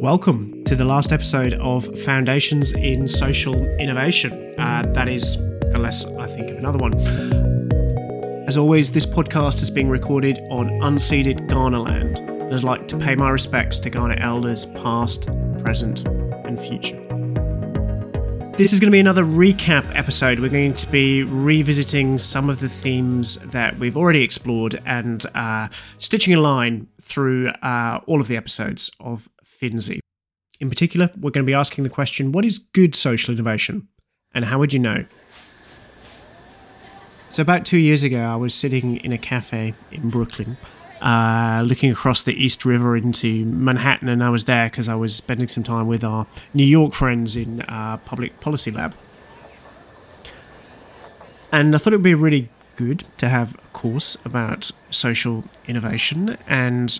Welcome to the last episode of Foundations in Social Innovation. That is, unless I think of another one. As always, this podcast is being recorded on unceded Kaurna land, and I'd like to pay my respects to Kaurna elders past, present, and future. This is going to be another recap episode. We're going to be revisiting some of the themes that we've already explored and stitching a line through all of the episodes of FINSI. In particular, we're going to be asking the question, what is good social innovation and how would you know? So about 2 years ago, I was sitting in a cafe in Brooklyn, looking across the East River into Manhattan, and I was there because I was spending some time with our New York friends in Public Policy Lab. And I thought it would be really good to have a course about social innovation, and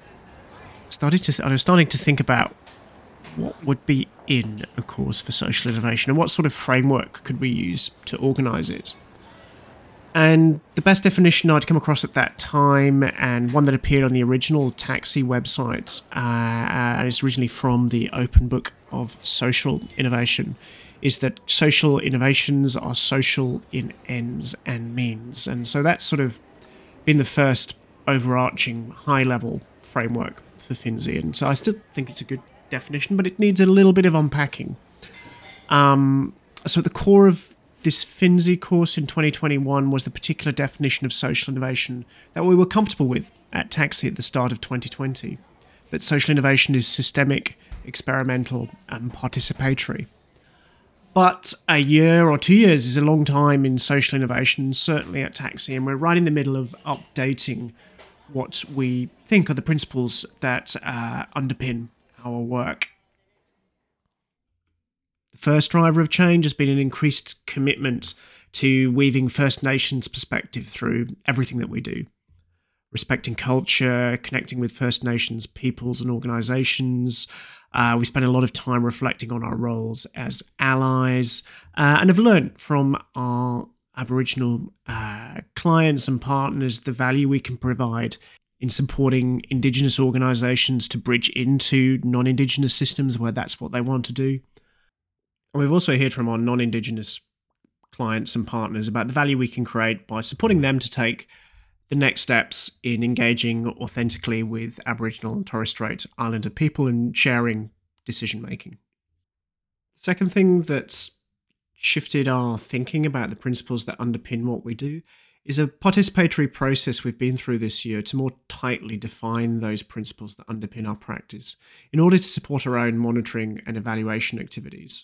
I was starting to think about what would be in a course for social innovation and what sort of framework could we use to organise it. And the best definition I'd come across at that time, and one that appeared on the original Taxi website, and it's originally from the Open Book of Social Innovation, is that social innovations are social in ends and means. And so that's sort of been the first overarching high-level framework for FINSI. And so I still think it's a good definition, but it needs a little bit of unpacking. So at the core of this FINSI course in 2021 was the particular definition of social innovation that we were comfortable with at Taxi at the start of 2020, that social innovation is systemic, experimental, and participatory. But a year or 2 years is a long time in social innovation, certainly at Taxi, and we're right in the middle of updating what we think are the principles that underpin our work. The first driver of change has been an increased commitment to weaving First Nations perspective through everything that we do. Respecting culture, connecting with First Nations peoples and organisations. We spend a lot of time reflecting on our roles as allies and have learned from our Aboriginal clients and partners the value we can provide in supporting Indigenous organisations to bridge into non-Indigenous systems where that's what they want to do. And we've also heard from our non-Indigenous clients and partners about the value we can create by supporting them to take the next steps in engaging authentically with Aboriginal and Torres Strait Islander people and sharing decision-making. The second thing that's shifted our thinking about the principles that underpin what we do is a participatory process we've been through this year to more tightly define those principles that underpin our practice in order to support our own monitoring and evaluation activities.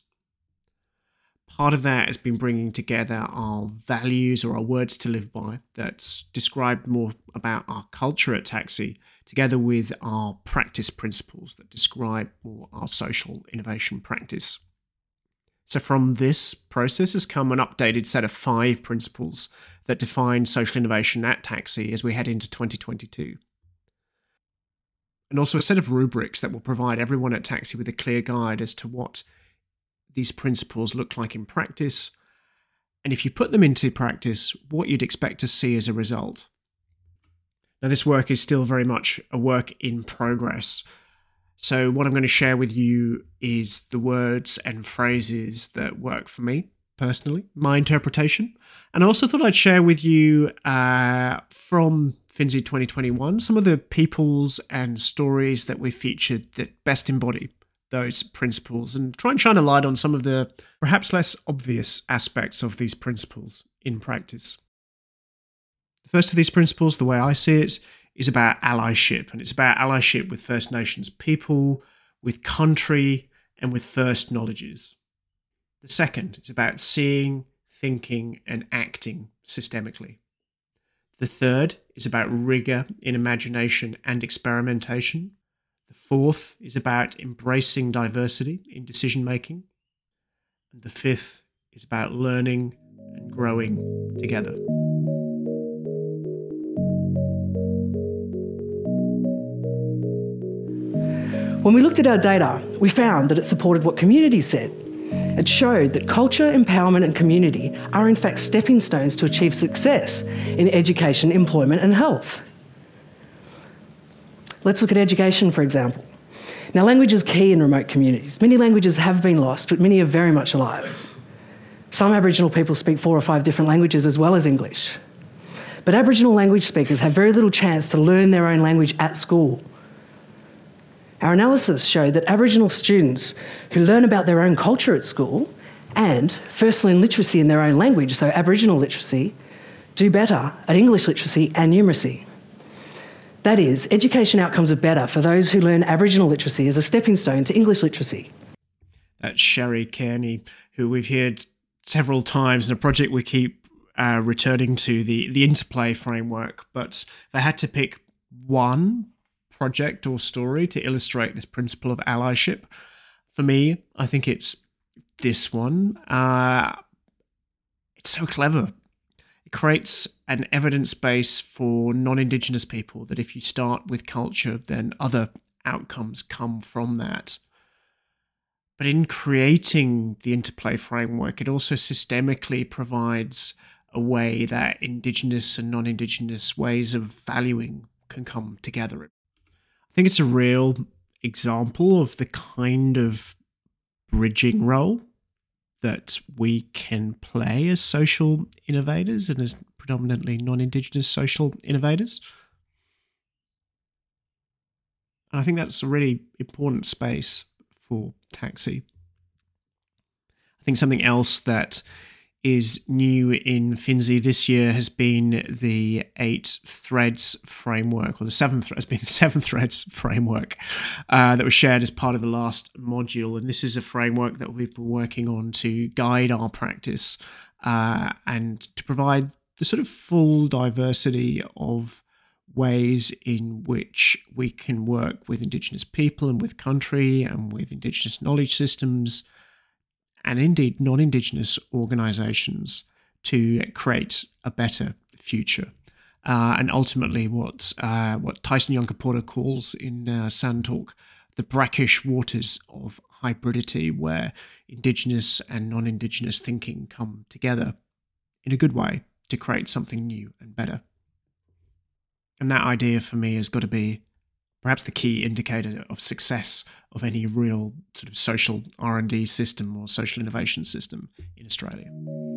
Part of that has been bringing together our values or our words to live by that's described more about our culture at Taxi, together with our practice principles that describe more our social innovation practice. So from this process has come an updated set of 5 principles that define social innovation at Taxi as we head into 2022. And also a set of rubrics that will provide everyone at Taxi with a clear guide as to what these principles look like in practice, and if you put them into practice, what you'd expect to see as a result. Now, this work is still very much a work in progress. So what I'm going to share with you is the words and phrases that work for me personally, my interpretation. And I also thought I'd share with you from FINSI 2021 some of the peoples and stories that we featured that best embody those principles and try and shine a light on some of the perhaps less obvious aspects of these principles in practice. The first of these principles, the way I see it, is about allyship, and it's about allyship with First Nations people, with country, and with first knowledges. The second is about seeing, thinking, and acting systemically. The third is about rigour in imagination and experimentation. The fourth is about embracing diversity in decision-making. And the fifth is about learning and growing together. When we looked at our data, we found that it supported what communities said. It showed that culture, empowerment and community are in fact stepping stones to achieve success in education, employment and health. Let's look at education, for example. Now, language is key in remote communities. Many languages have been lost, but many are very much alive. Some Aboriginal people speak 4 or 5 different languages as well as English. But Aboriginal language speakers have very little chance to learn their own language at school. Our analysis showed that Aboriginal students who learn about their own culture at school and first learn literacy in their own language, so Aboriginal literacy, do better at English literacy and numeracy. That is, education outcomes are better for those who learn Aboriginal literacy as a stepping stone to English literacy. That's Sherry Kearney, who we've heard several times in a project we keep returning to, the interplay framework. But they had to pick one project or story to illustrate this principle of allyship. For me, I think it's this one. It's so clever. Creates an evidence base for non-Indigenous people that if you start with culture, then other outcomes come from that. But in creating the interplay framework, it also systemically provides a way that Indigenous and non-Indigenous ways of valuing can come together. I think it's a real example of the kind of bridging role that we can play as social innovators and as predominantly non-Indigenous social innovators. And I think that's a really important space for Taxi. I think something else that is new in FINSI this year has been the 8 threads framework, or the 7 threads framework that was shared as part of the last module. And this is a framework that we've been working on to guide our practice and to provide the sort of full diversity of ways in which we can work with Indigenous people and with country and with Indigenous knowledge systems and indeed non-Indigenous organisations to create a better future. And ultimately what Tyson Yunkaporta calls in Sand Talk the brackish waters of hybridity, where Indigenous and non-Indigenous thinking come together in a good way to create something new and better. And that idea for me has got to be perhaps the key indicator of success of any real sort of social R&D system or social innovation system in Australia.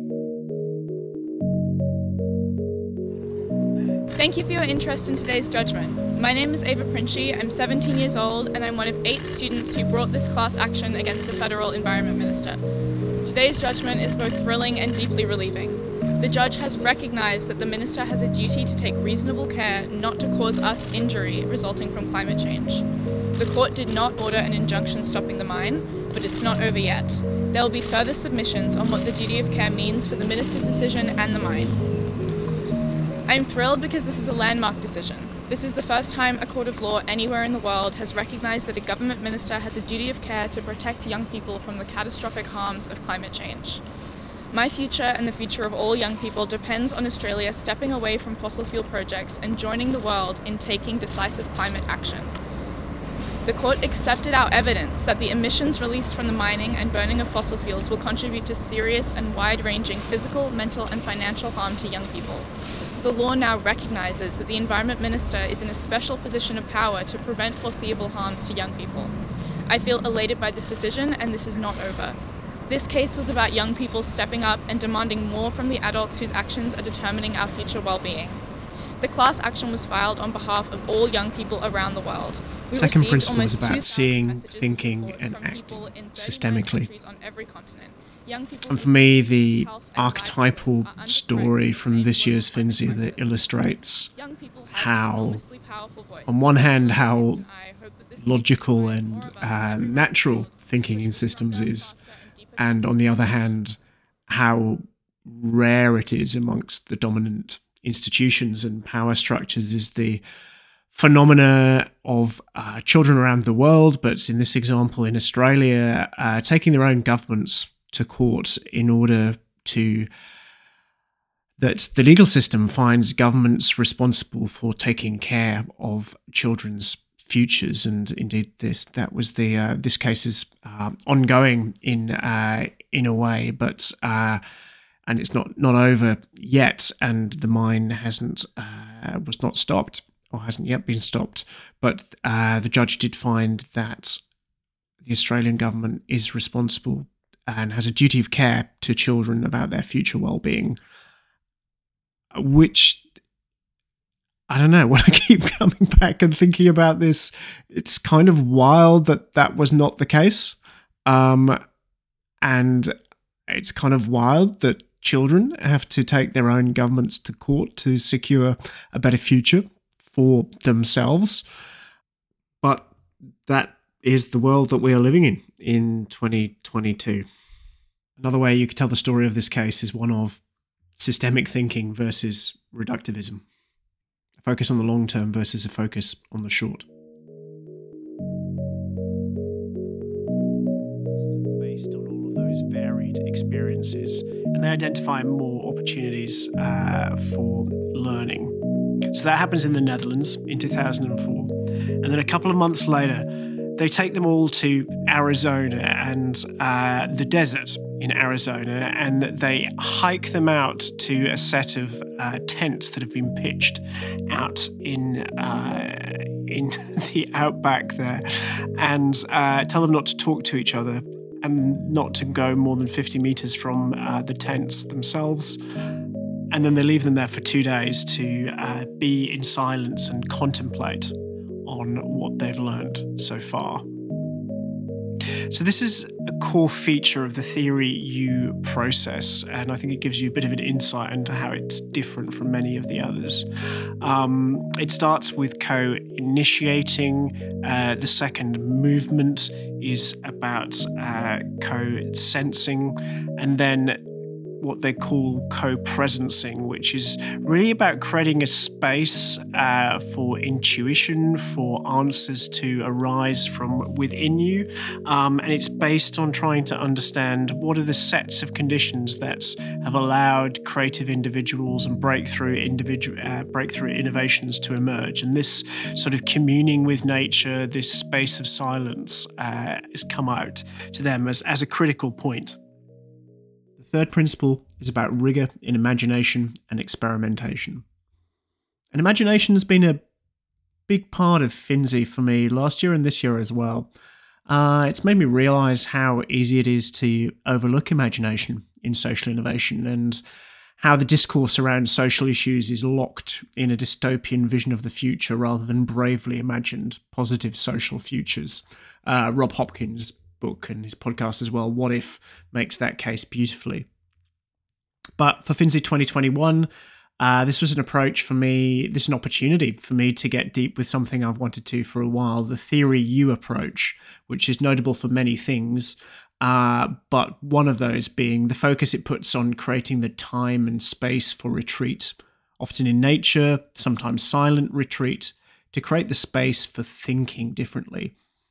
Thank you for your interest in today's judgment. My name is Ava Princhy, I'm 17 years old, and I'm one of 8 students who brought this class action against the Federal Environment Minister. Today's judgment is both thrilling and deeply relieving. The judge has recognised that the Minister has a duty to take reasonable care not to cause us injury resulting from climate change. The court did not order an injunction stopping the mine, but it's not over yet. There will be further submissions on what the duty of care means for the Minister's decision and the mine. I'm thrilled because this is a landmark decision. This is the first time a court of law anywhere in the world has recognised that a government minister has a duty of care to protect young people from the catastrophic harms of climate change. My future and the future of all young people depends on Australia stepping away from fossil fuel projects and joining the world in taking decisive climate action. The court accepted our evidence that the emissions released from the mining and burning of fossil fuels will contribute to serious and wide-ranging physical, mental and financial harm to young people. The law now recognises that the Environment Minister is in a special position of power to prevent foreseeable harms to young people. I feel elated by this decision, and this is not over. This case was about young people stepping up and demanding more from the adults whose actions are determining our future well-being. The class action was filed on behalf of all young people around the world. Second principle is about seeing, thinking and acting systemically. And for me, the archetypal story from this year's FINSI that illustrates how, on one hand, how logical and natural thinking in systems is, and on the other hand, how rare it is amongst the dominant institutions and power structures, is the phenomena of children around the world, but in this example in Australia, taking their own governments to court in order to that the legal system finds governments responsible for taking care of children's futures. And indeed, this case is ongoing in a way, but and it's not over yet, and the mine was not stopped. or hasn't yet been stopped, but the judge did find that the Australian government is responsible and has a duty of care to children about their future well-being, which, I don't know, when I keep coming back and thinking about this, it's kind of wild that that was not the case. And it's kind of wild that children have to take their own governments to court to secure a better future for themselves. But that is the world that we are living in 2022. Another way you could tell the story of this case is one of systemic thinking versus reductivism. A focus on the long term versus a focus on the short. Based on all of those varied experiences, and they identify more opportunities for learning. So that happens in the Netherlands in 2004. And then a couple of months later, they take them all to Arizona and the desert in Arizona, and they hike them out to a set of tents that have been pitched out in the outback there, and tell them not to talk to each other and not to go more than 50 meters from the tents themselves. And then they leave them there for 2 days to be in silence and contemplate on what they've learned so far. So this is a core feature of the Theory U process, and I think it gives you a bit of an insight into how it's different from many of the others. It starts with co-initiating. The second movement is about co-sensing, and then what they call co-presencing, which is really about creating a space for intuition, for answers to arise from within you. And it's based on trying to understand what are the sets of conditions that have allowed creative individuals and breakthrough innovations to emerge. And this sort of communing with nature, this space of silence has come out to them as a critical point. The third principle is about rigor in imagination and experimentation. And imagination has been a big part of FINSI for me last year and this year as well. It's made me realise how easy it is to overlook imagination in social innovation, and how the discourse around social issues is locked in a dystopian vision of the future rather than bravely imagined positive social futures. Rob Hopkins' book and his podcast as well, What If, makes that case beautifully. But for FINSI 2021, this was an approach for me, this is an opportunity for me to get deep with something I've wanted to for a while, the Theory U approach, which is notable for many things, but one of those being the focus it puts on creating the time and space for retreat, often in nature, sometimes silent retreat, to create the space for thinking differently.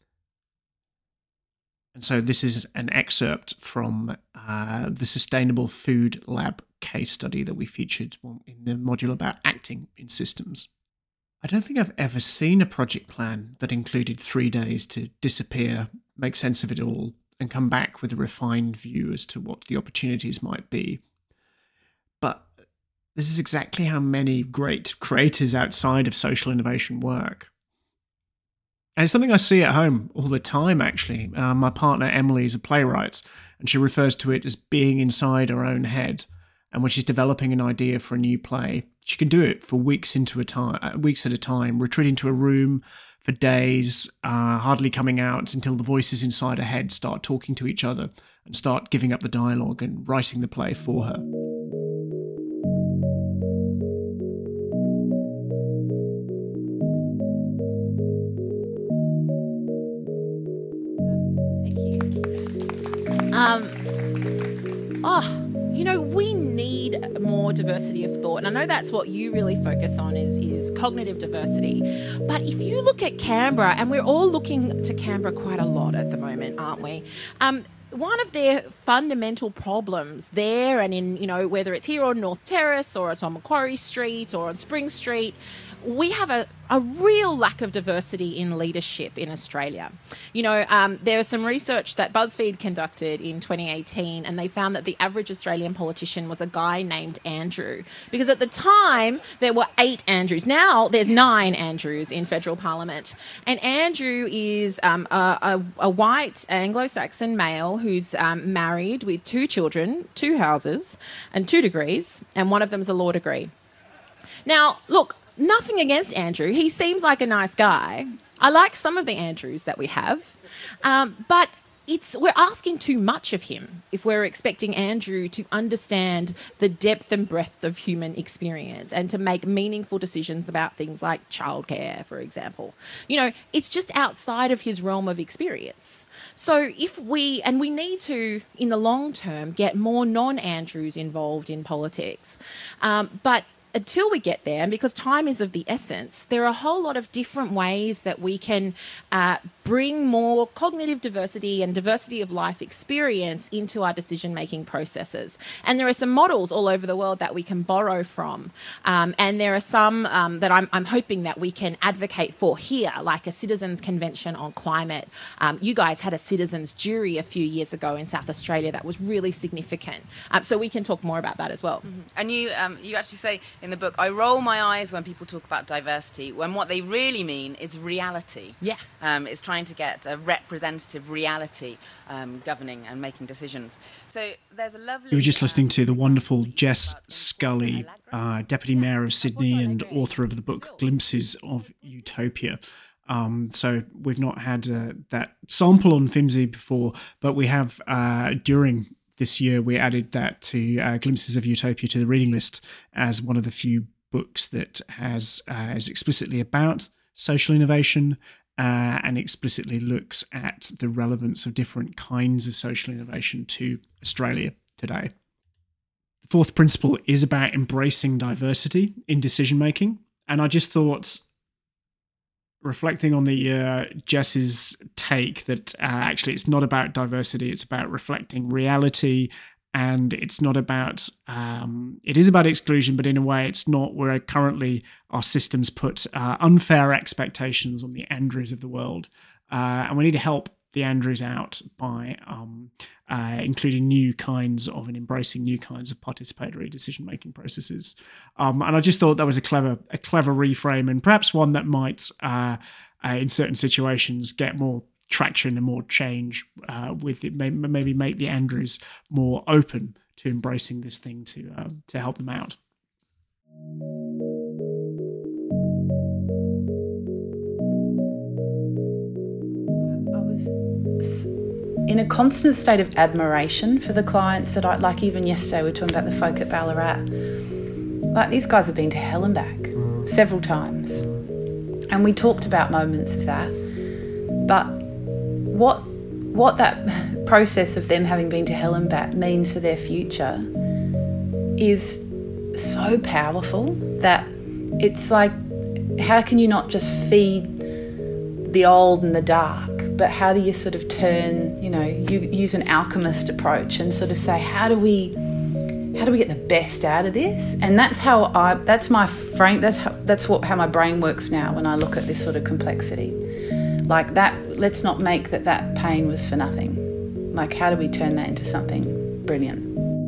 And so this is an excerpt from the Sustainable Food Lab case study that we featured in the module about acting in systems. I don't think I've ever seen a project plan that included 3 days to disappear, make sense of it all, and come back with a refined view as to what the opportunities might be. But this is exactly how many great creators outside of social innovation work. And it's something I see at home all the time, actually. My partner, Emily, is a playwright, and she refers to it as being inside her own head. And when she's developing an idea for a new play, she can do it for weeks at a time, retreating to a room for days, hardly coming out until the voices inside her head start talking to each other and start giving up the dialogue and writing the play for her. We need more diversity of thought. And I know that's what you really focus on is cognitive diversity. But if you look at Canberra, and we're all looking to Canberra quite a lot at the moment, aren't we? One of their fundamental problems there, and in, whether it's here on North Terrace or it's on Macquarie Street or on Spring Street, we have a real lack of diversity in leadership in Australia. There was some research that BuzzFeed conducted in 2018, and they found that the average Australian politician was a guy named Andrew. Because at the time, there were 8 Andrews. Now there's 9 Andrews in federal parliament. And Andrew is a white Anglo-Saxon male who's married with 2 children, 2 houses, and 2 degrees, and one of them is a law degree. Now, look, nothing against Andrew. He seems like a nice guy. I like some of the Andrews that we have, but we're asking too much of him if we're expecting Andrew to understand the depth and breadth of human experience and to make meaningful decisions about things like childcare, for example. It's just outside of his realm of experience. So we need to, in the long term, get more non-Andrews involved in politics. But until we get there, and because time is of the essence, there are a whole lot of different ways that we can bring more cognitive diversity and diversity of life experience into our decision-making processes. And there are some models all over the world that we can borrow from. And there are some that I'm hoping that we can advocate for here, like a Citizens Convention on Climate. You guys had a citizens jury a few years ago in South Australia that was really significant. So we can talk more about that as well. Mm-hmm. And you actually say in the book, I roll my eyes when people talk about diversity, when what they really mean is reality. Yeah. It's trying to get a representative reality governing and making decisions. So there's a lovely... You were just listening to the wonderful Jess Scully, Deputy Mayor of Sydney and author of the book Glimpses of Utopia. So we've not had that sample on Fimsy before, but we have during this year we added that to Glimpses of Utopia to the reading list as one of the few books that is explicitly about social innovation and explicitly looks at the relevance of different kinds of social innovation to Australia today. The 4th principle is about embracing diversity in decision making, and I just thought, reflecting on the Jess's take, that actually it's not about diversity, it's about reflecting reality, and it's not about it is about exclusion, but in a way it's not, where currently our systems put unfair expectations on the Andrews of the world, and we need to help the Andrews out by including new kinds of and embracing new kinds of participatory decision-making processes. And I just thought that was a clever reframe, and perhaps one that might, in certain situations, get more traction and more change with it. Maybe make the Andrews more open to embracing this thing to help them out. I was in a constant state of admiration for the clients that I, like even yesterday we were talking about the folk at Ballarat. Like, these guys have been to hell and back several times. And we talked about moments of that. But what that process of them having been to hell and back means for their future is so powerful that it's like, how can you not just feed the old and the dark, but how do you sort of turn, you use an alchemist approach and sort of say, how do we get the best out of this? And that's how how my brain works now when I look at this sort of complexity. Like that, let's not make that pain was for nothing. Like, how do we turn that into something brilliant?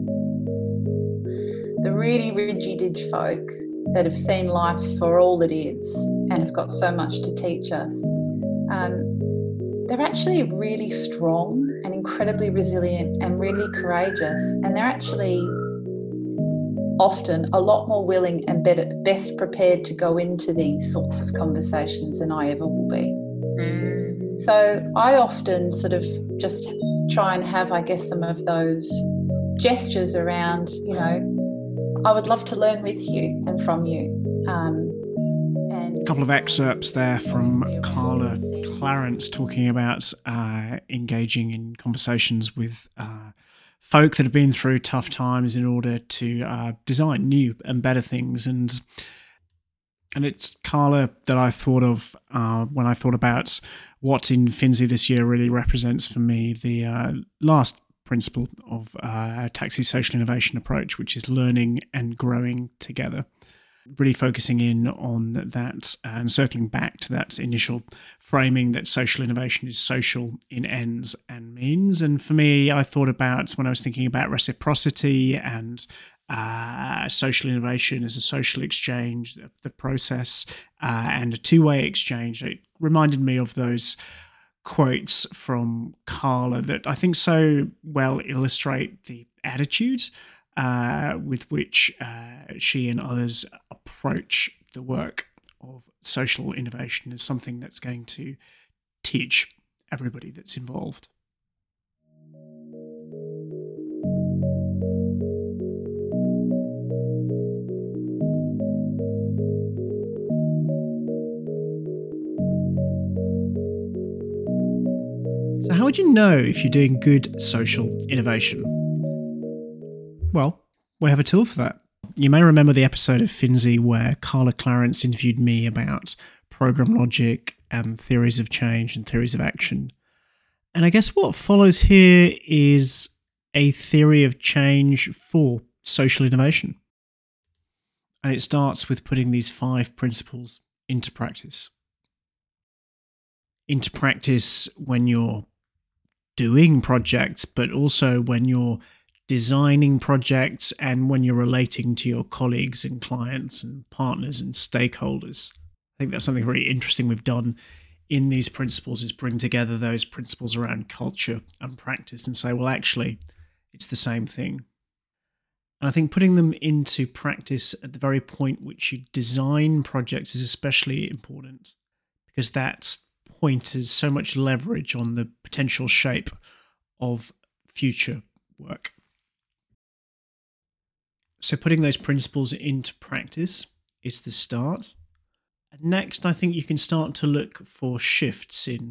The really rigid folk that have seen life for all it is and have got so much to teach us, they're actually really strong and incredibly resilient and really courageous, and they're actually often a lot more willing and best prepared to go into these sorts of conversations than I ever will be. So I often sort of just try and have, I guess, some of those gestures around, I would love to learn with you and from you. A couple of excerpts there from Carla Clarence talking about engaging in conversations with folk that have been through tough times in order to design new and better things. And it's Carla that I thought of when I thought about what in Finzi this year really represents for me the last principle of Taxi's social innovation approach, which is learning and growing together. really focusing in on that and circling back to that initial framing that social innovation is social in ends and means. And for me, I thought about, when I was thinking about reciprocity and social innovation as a social exchange, the process, and a two-way exchange, it reminded me of those quotes from Carla that I think so well illustrate the attitudes with which she and others approach the work of social innovation as something that's going to teach everybody that's involved. So how would you know if you're doing good social innovation? Well, we have a tool for that. You may remember the episode of Finzi where Carla Clarence interviewed me about program logic and theories of change and theories of action. And I guess what follows here is a theory of change for social innovation. And it starts with putting these 5 principles into practice. Into practice when you're doing projects, but also when you're designing projects and when you're relating to your colleagues and clients and partners and stakeholders. I think that's something very interesting we've done in these principles, is bring together those principles around culture and practice and say, well, actually, it's the same thing. And I think putting them into practice at the very point which you design projects is especially important, because that point has so much leverage on the potential shape of future work. So putting those principles into practice is the start. And next, I think you can start to look for shifts in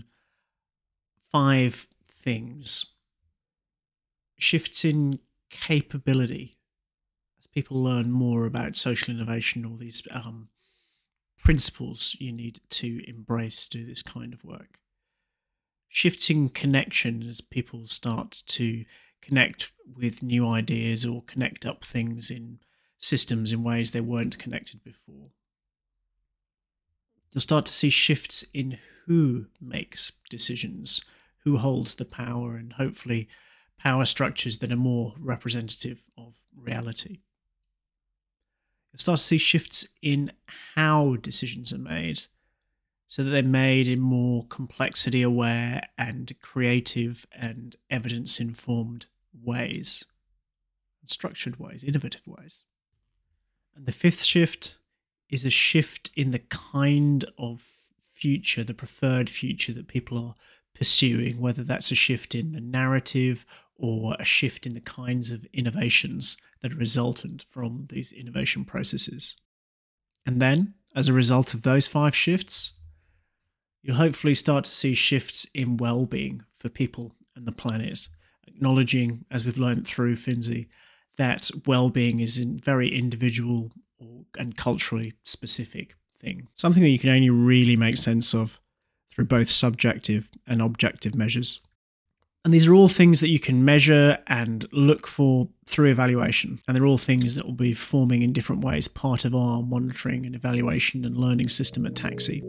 5 things. Shifts in capability. As people learn more about social innovation, all these principles you need to embrace to do this kind of work. Shifts in connection as people start to connect with new ideas or connect up things in systems in ways they weren't connected before. You'll start to see shifts in who makes decisions, who holds the power, and hopefully power structures that are more representative of reality. You'll start to see shifts in how decisions are made, so that they're made in more complexity aware and creative and evidence informed ways, structured ways, innovative ways. And the 5th shift is a shift in the kind of future, the preferred future that people are pursuing, whether that's a shift in the narrative or a shift in the kinds of innovations that are resultant from these innovation processes. And then, as a result of those 5 shifts, you'll hopefully start to see shifts in well-being for people and the planet, acknowledging, as we've learned through Finzi, that well-being is a very individual and culturally specific thing. Something that you can only really make sense of through both subjective and objective measures. And these are all things that you can measure and look for through evaluation. And they're all things that will be forming in different ways part of our monitoring and evaluation and learning system at Taxi.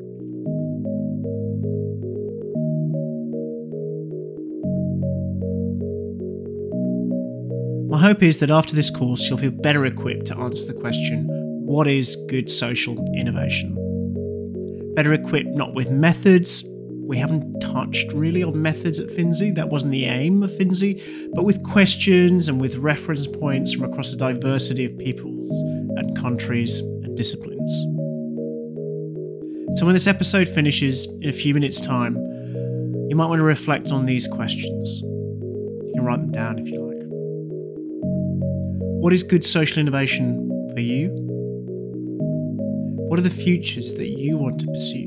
My hope is that after this course, you'll feel better equipped to answer the question, what is good social innovation? Better equipped not with methods. We haven't touched really on methods at Finzi. That wasn't the aim of Finzi, but with questions and with reference points from across a diversity of peoples and countries and disciplines. So when this episode finishes in a few minutes' time, you might want to reflect on these questions. You can write them down if you like. What is good social innovation for you? What are the futures that you want to pursue?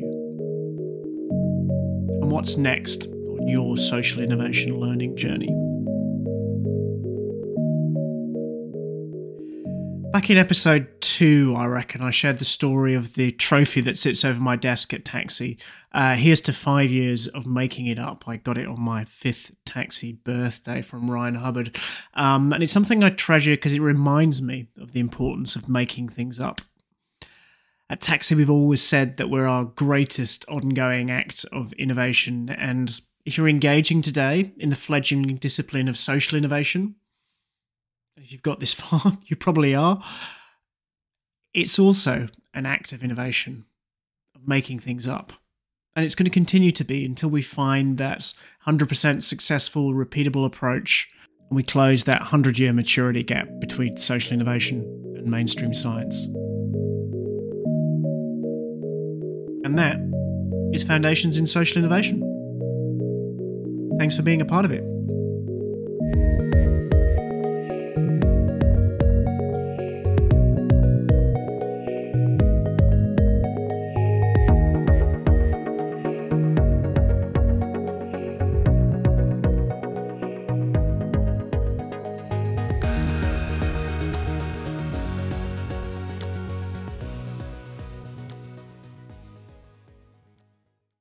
And what's next on your social innovation learning journey? Back in episode 2, I reckon, I shared the story of the trophy that sits over my desk at Taxi. Here's to 5 years of making it up. I got it on my 5th Taxi birthday from Ryan Hubbard. And it's something I treasure because it reminds me of the importance of making things up. At Taxi, we've always said that we're our greatest ongoing act of innovation, and if you're engaging today in the fledgling discipline of social innovation, if you've got this far, you probably are, it's also an act of innovation, of making things up. And it's going to continue to be until we find that 100% successful, repeatable approach, and we close that 100-year maturity gap between social innovation and mainstream science. And that is Foundations in Social Innovation. Thanks for being a part of it.